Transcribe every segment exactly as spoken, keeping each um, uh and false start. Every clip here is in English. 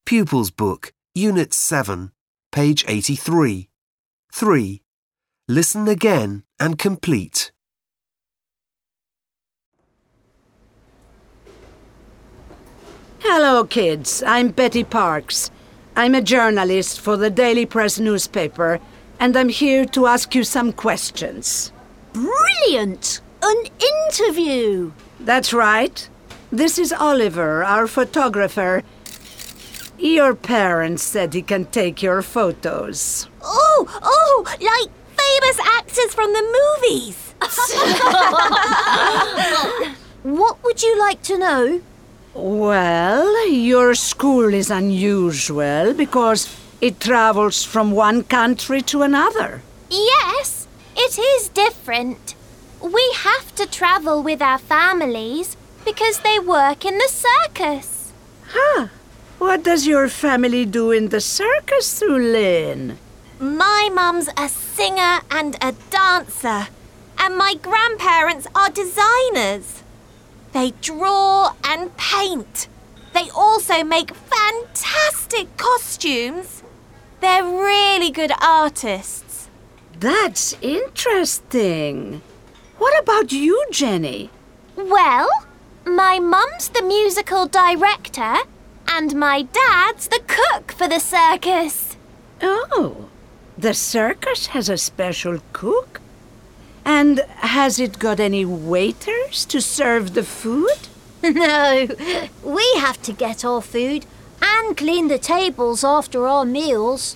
Pupils Book, Unit seven, page eighty-three. three. Listen again and complete. Hello, kids. I'm Betty Parks. I'm a journalist for the Daily Press newspaper, and I'm here to ask you some questions. Brilliant! An interview! That's right. This is Oliver, our photographer. Your parents said he can take your photos. Oh, oh, like famous actors from the movies. What would you like to know? Well, your school is unusual because it travels from one country to another. Yes, it is different. We have to travel with our families because they work in the circus. Huh. What does your family do in the circus, Lynn? My mum's a singer and a dancer, and my grandparents are designers. They draw and paint. They also make fantastic costumes. They're really good artists. That's interesting. What about you, Jenny? Well, my mum's the musical director and my dad's the cook for the circus. Oh, the circus has a special cook? And has it got any waiters to serve the food? No, we have to get our food and clean the tables after our meals.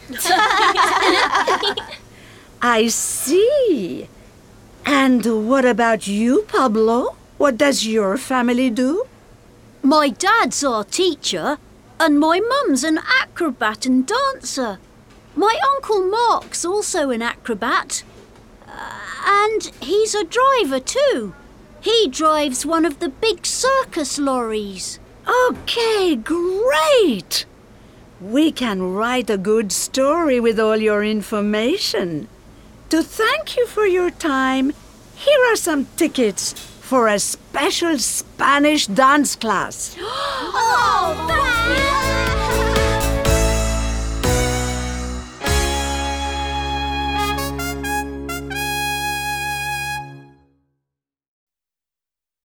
I see. And what about you, Pablo? What does your family do? My dad's our teacher, and my mum's an acrobat and dancer. My Uncle Mark's also an acrobat. Uh, and he's a driver too. He drives one of the big circus lorries. Okay, great! We can write a good story with all your information. To thank you for your time, here are some tickets for a special Spanish dance class. Oh, thanks!